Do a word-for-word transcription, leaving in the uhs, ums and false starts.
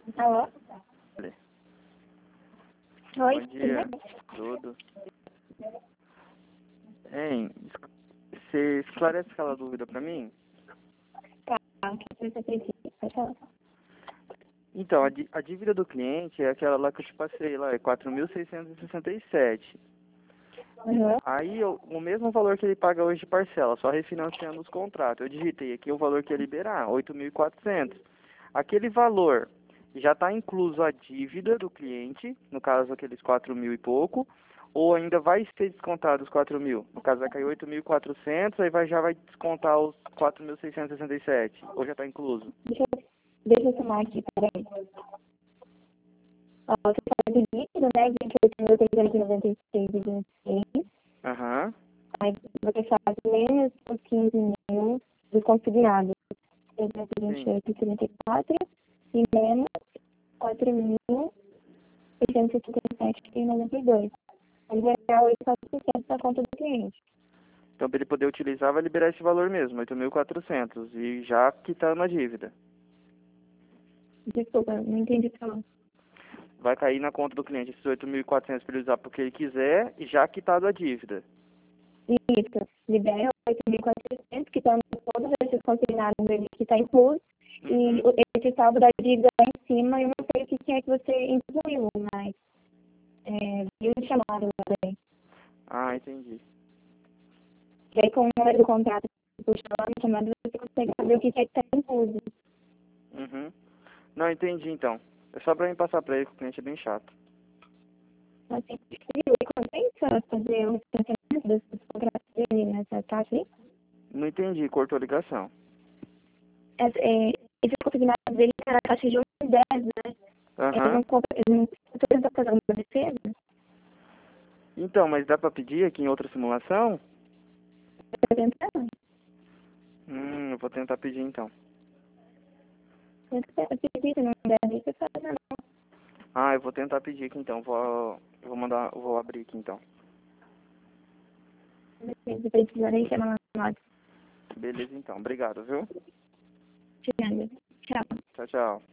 Alô? Oi, Oi, bom tudo dia. bem? Tudo. Hein, você esclarece aquela dúvida pra mim? Tá, o que você precisa? Pode falar. Então, a, dí- a dívida do cliente é aquela lá que eu te passei lá, é quatro mil seiscentos e sessenta e sete. Uhum. Aí, eu- o mesmo valor que ele paga hoje de parcela, só refinanciando os contratos. Eu digitei aqui o valor que ia liberar, oito mil e quatrocentos. Aquele valor já está incluso a dívida do cliente, no caso aqueles quatro mil e pouco, ou ainda vai ser descontado os quatro mil? No caso vai cair oito mil e quatrocentos, aí vai, já vai descontar os quatro mil seiscentos e sessenta e sete, ou já está incluso? Deixa, eu- deixa eu tomar aqui, peraí. Ó, você faz o líquido, né? vinte e oito mil trezentos e noventa e seis e vinte e seis. Aham, Aí você faz menos os quinze mil dos consignados. trezentos e vinte e sim. oito e trinta e quatro e menos quatro mil seiscentos e setenta e sete e noventa e dois. Aí vai dar oito mil e quatrocentos da conta do cliente. Então, para ele poder utilizar, vai liberar esse valor mesmo, oito mil e quatrocentos, e já quitando a dívida. Desculpa, não entendi o que você falou. Vai cair na conta do cliente esses oito mil e quatrocentos para ele usar porque ele quiser, e já quitado a dívida. Isso, libera oito mil e quatrocentos, que estão todos esses consignados dele que está incluso, e Uhum. o- esse saldo da dívida lá em cima, eu não sei o que que é que você incluiu, mas é, viu o chamado lá daí. Ah, entendi. E aí, com o número do contrato, puxando o chamado, você consegue saber o que que é que está incluso. Uhum. Não, entendi então. É só pra mim passar pra ele que o cliente é bem chato. Assim, viu? E compensa fazer o financiamento dos, dos contratos dele nessa taxa aí? Não entendi, cortou a ligação. Essa, é, esses consignados dele está na taxa de um e dez, né? Ele não Aham. compra, ele não precisa fazer alguma defesa? Então, mas dá pra pedir aqui em outra simulação? Tá tentando. Hum, eu vou tentar pedir então. Acredita, não deve ser fácil, não. Ah, eu vou tentar pedir aqui então. Vou, eu vou mandar, eu vou abrir aqui então. Se precisarem, chama lá. Beleza então. Obrigado, viu? Tirando. Tchau. Tchau, tchau.